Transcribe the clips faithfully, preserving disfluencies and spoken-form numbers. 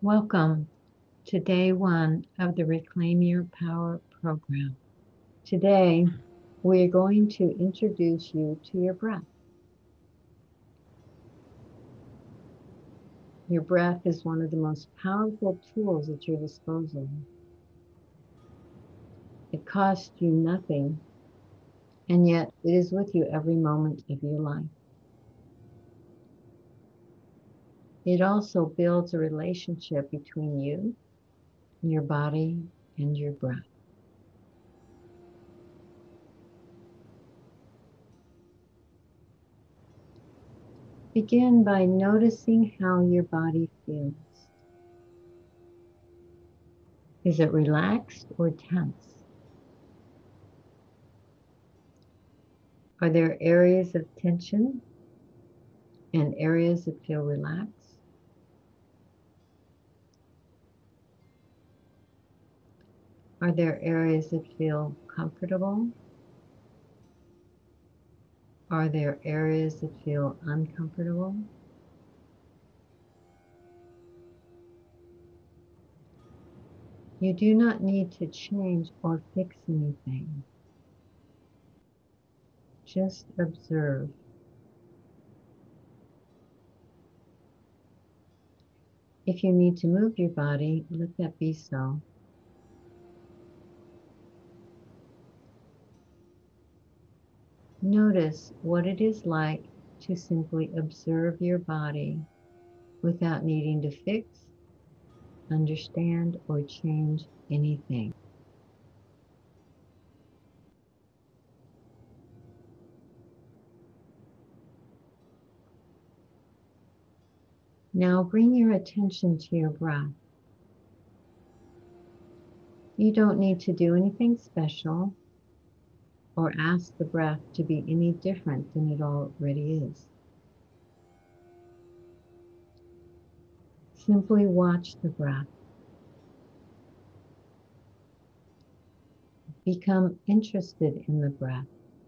Welcome to day one of the Reclaim Your Power program. Today, we're going to introduce you to your breath. Your breath is one of the most powerful tools at your disposal. It costs you nothing, and yet it is with you every moment of your life. It also builds a relationship between you, your body, and your breath. Begin by noticing how your body feels. Is it relaxed or tense? Are there areas of tension and areas that feel relaxed? Are there areas that feel comfortable? Are there areas that feel uncomfortable? You do not need to change or fix anything. Just observe. If you need to move your body, let that be so. Notice what it is like to simply observe your body without needing to fix, understand, or change anything. Now bring your attention to your breath. You don't need to do anything special or ask the breath to be any different than it already is. Simply watch the breath. Become interested in the breath.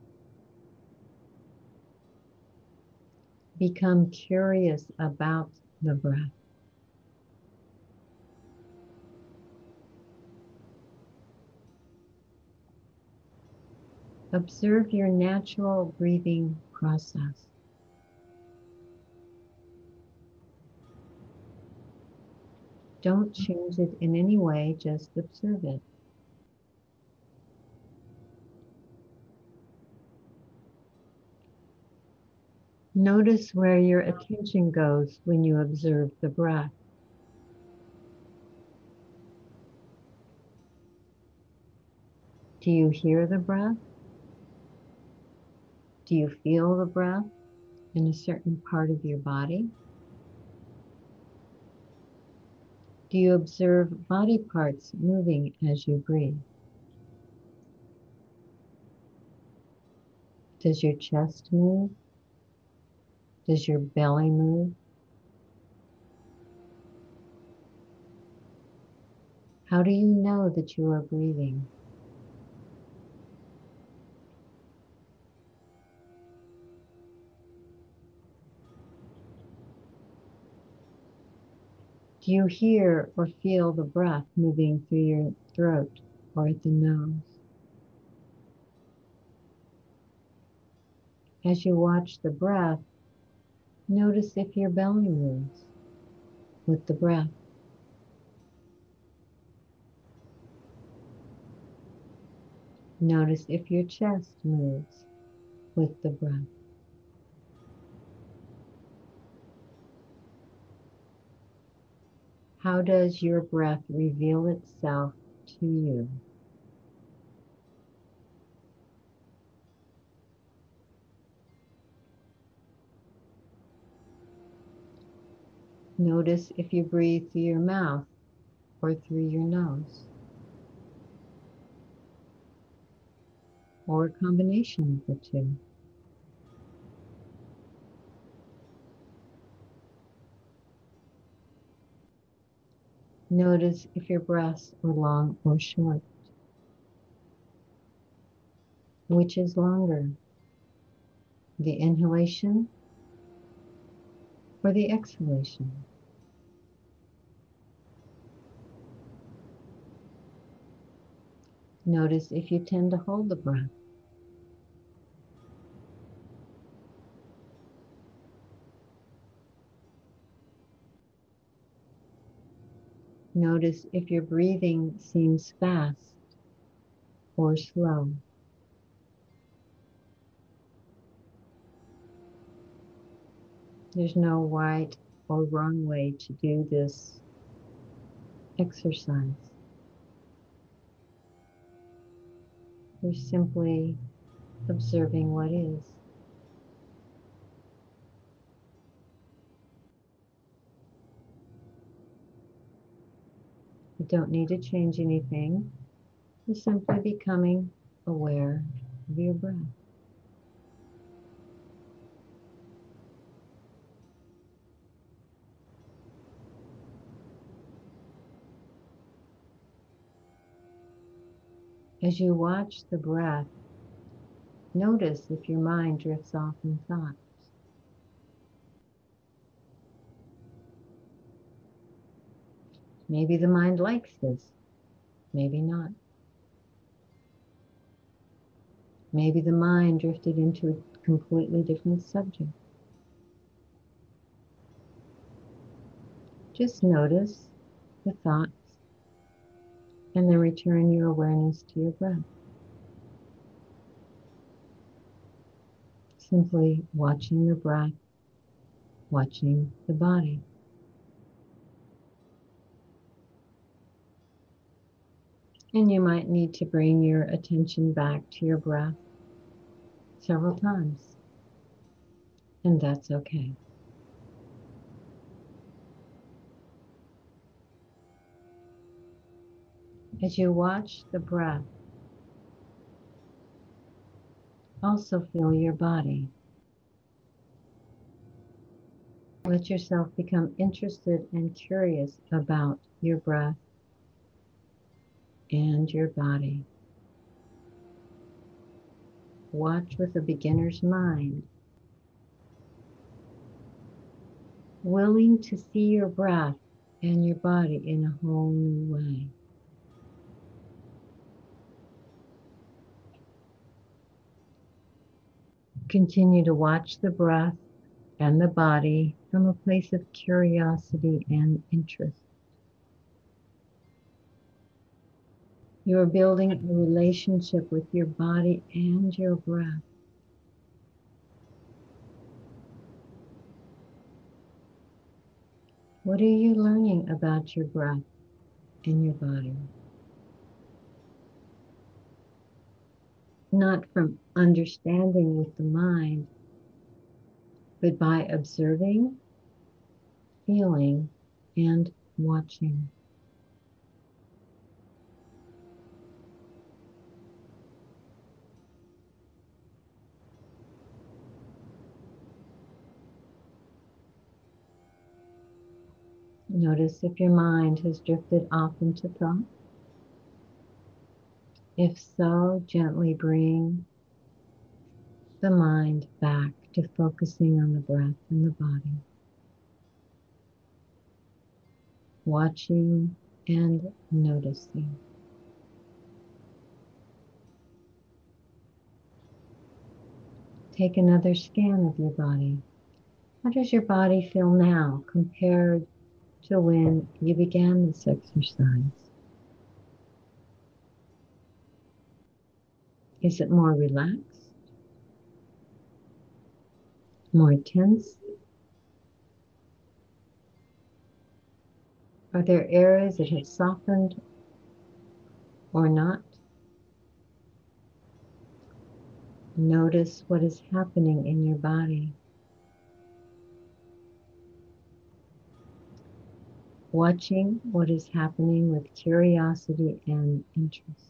Become curious about the breath. Observe your natural breathing process. Don't change it in any way, just observe it. Notice where your attention goes when you observe the breath. Do you hear the breath? Do you feel the breath in a certain part of your body? Do you observe body parts moving as you breathe? Does your chest move? Does your belly move? How do you know that you are breathing? Do you hear or feel the breath moving through your throat or at the nose? As you watch the breath, notice if your belly moves with the breath. Notice if your chest moves with the breath. How does your breath reveal itself to you? Notice if you breathe through your mouth or through your nose, or a combination of the two. Notice if your breaths are long or short. Which is longer, the inhalation or the exhalation? Notice if you tend to hold the breath. Notice if your breathing seems fast or slow. There's no right or wrong way to do this exercise. You're simply observing what is. You don't need to change anything. You're simply becoming aware of your breath. As you watch the breath, notice if your mind drifts off in thoughts. Maybe the mind likes this, maybe not. Maybe the mind drifted into a completely different subject. Just notice the thoughts and then return your awareness to your breath. Simply watching the breath, watching the body. And you might need to bring your attention back to your breath several times, and that's okay. As you watch the breath, also feel your body. Let yourself become interested and curious about your breath and your body. Watch with a beginner's mind, willing to see your breath and your body in a whole new way. Continue to watch the breath and the body from a place of curiosity and interest. You are building a relationship with your body and your breath. What are you learning about your breath and your body? Not from understanding with the mind, but by observing, feeling, and watching. Notice if your mind has drifted off into thought. If so, gently bring the mind back to focusing on the breath and the body. Watching and noticing. Take another scan of your body. How does your body feel now compared to when you began this exercise? Is it more relaxed? More tense? Are there areas that have softened or not? Notice what is happening in your body. Watching what is happening with curiosity and interest.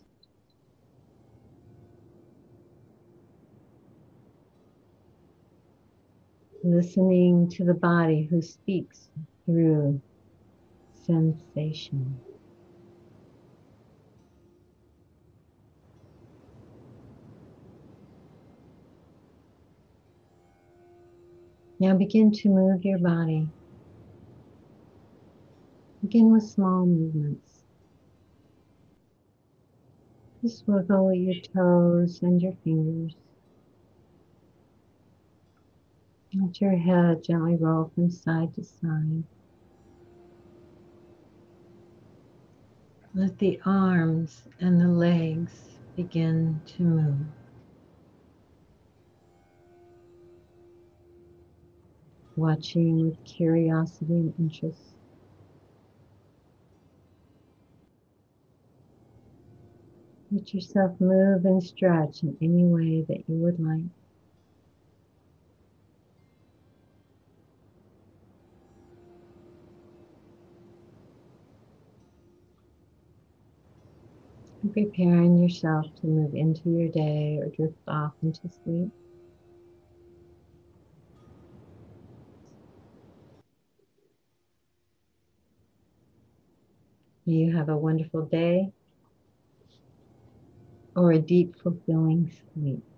Listening to the body who speaks through sensation. Now begin to move your body. Begin with small movements. Just wiggle your toes and your fingers. Let your head gently roll from side to side. Let the arms and the legs begin to move. Watching with curiosity and interest. Let yourself move and stretch in any way that you would like. And preparing yourself to move into your day or drift off into sleep. May you have a wonderful day or a deep, fulfilling sleep.